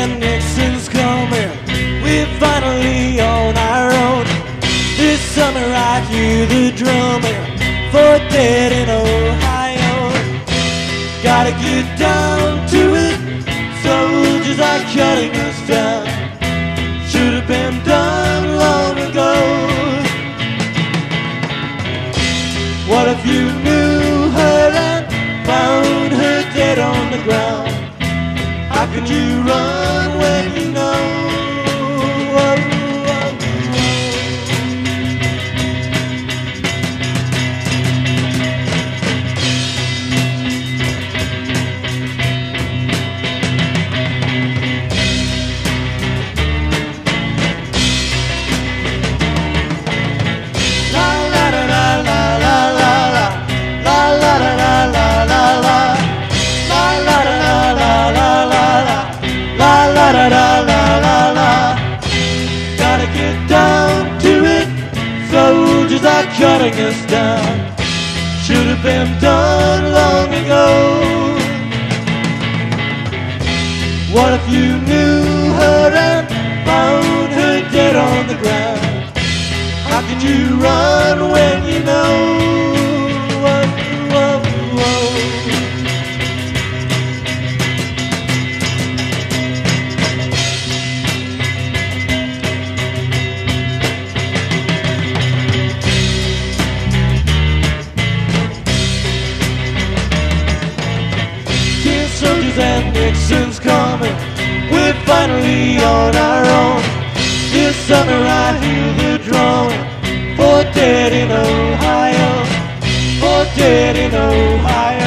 and Nixon's coming. We're finally on our own. This summer I hear the drumming for dead in Ohio. Gotta get down to it. Soldiers are cutting us down. Should have been done long ago. What if you knew her and found her dead on the ground? How can you run when you know? Gotta get down to it. Soldiers are cutting us down. Should have been done long ago. What if you knew her and found her dead on the ground? How can you run when you know? Soldiers and Nixon's coming. We're finally on our own. This summer I hear the drumming for dead in Ohio. For dead in Ohio.